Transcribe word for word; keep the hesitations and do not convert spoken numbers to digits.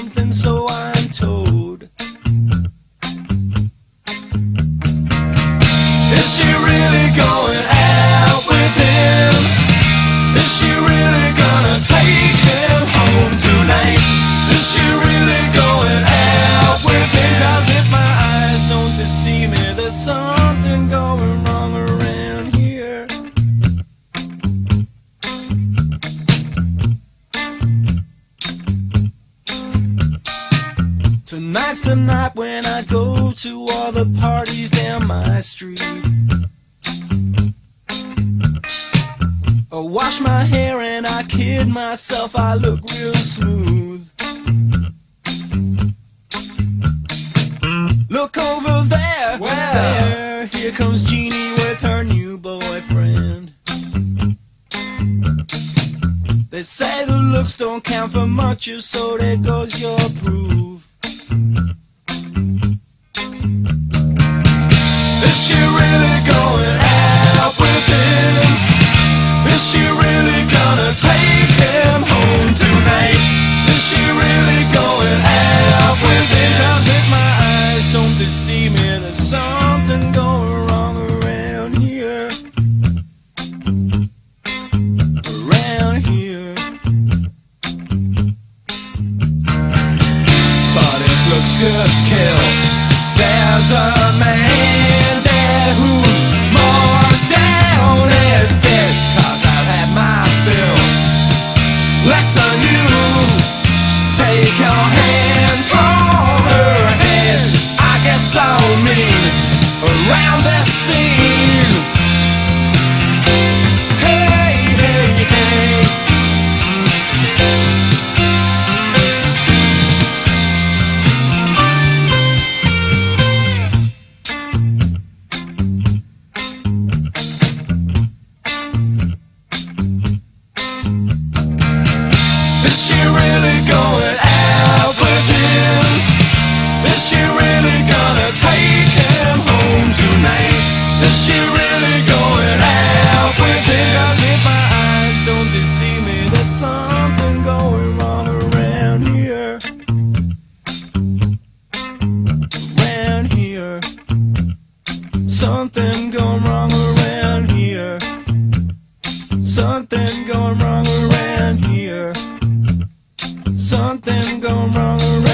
something, so I'm told. Is she really going out with him? Is she really gonna take him home tonight? Is she really going out with him? 'Cause if my eyes don't deceive me, there's something going wrong around here. Tonight's the night when I go to all the parties down my street. I wash my hair and I kid myself, I look real smooth. Look over there, Where? there, here comes Jeannie with her new boyfriend. They say the looks don't count for much, so there goes your proof. Is she really going out with him? Is she really gonna take him home tonight? Is she really going out with him? 'Cause if my eyes don't deceive me, there's something going wrong around here. Around here. But it looks good, kill. There's a man there who's more down as dead. 'Cause I've had my fill. Less than you. Take your hands from her head. I get so mean around this scene. Hey, hey, hey. Is she really going out with him? Is she really gonna take him home tonight? Is she really going out with him? 'Cause if my eyes don't deceive me, there's something going wrong around here. Around here. Something going wrong around here. Something going wrong around here. Something going wrong around